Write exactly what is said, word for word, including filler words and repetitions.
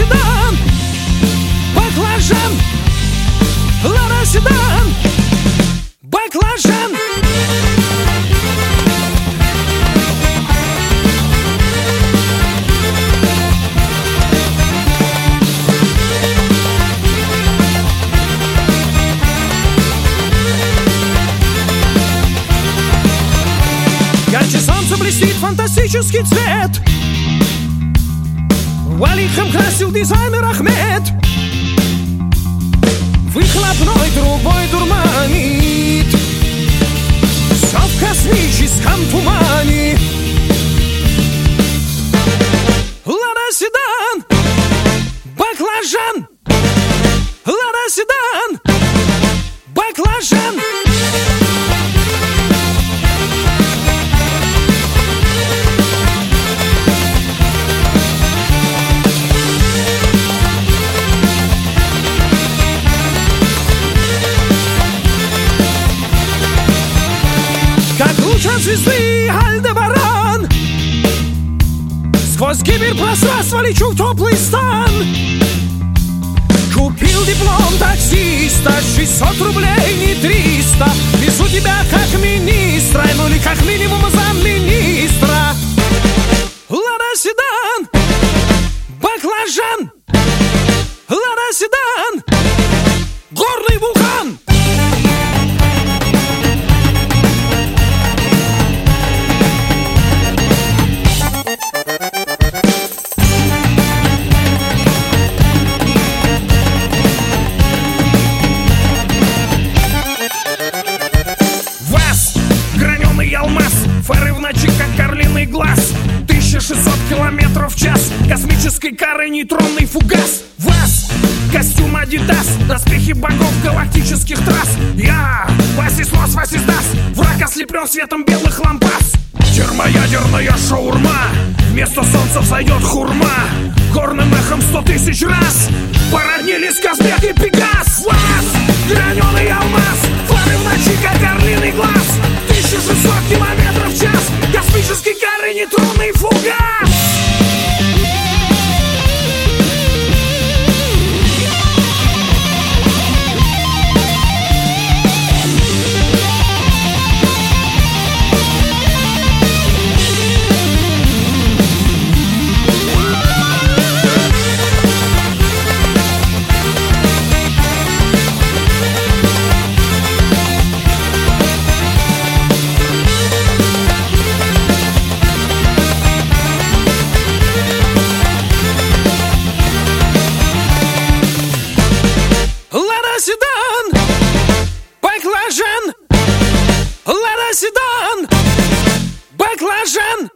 седан, баклажан. Лада седан, баклажан. Ярче солнца блестит фантастический цвет. Валихом красил дизайнер Ахмед. Выхлопной трубой дурманит. Все в космическом тумане. Лада седан, баклажан. Лада седан, баклажан. Как луч от звезды Альдебаран, сквозь гиперпространство лечу в теплый стан. Купил диплом таксиста, шестьсот рублей, не триста. Везу тебя как министра, ну или как минимум замминистра. Лада седан, баклажан. Лада седан, горный вулкан. Фары в ночи, как орлиный глаз. тысяча шестьсот километров в час. Космической карой нейтронный фугас. ВАЗ, костюм Адидас, доспехи богов галактических трасс. Я, Васисмос, Васисдас, враг ослеплен светом белых лампас. Термоядерная шаурма, вместо солнца взойдет хурма. Горным эхом сто тысяч раз породнились Казбек и Пегас. ВАЗ, граненый алмаз, фары в ночи, как орлиный глаз. тысяча шестьсот километров в час. Космической кары нейтронный фугас. Седан, баклажан. Лада седан, баклажан.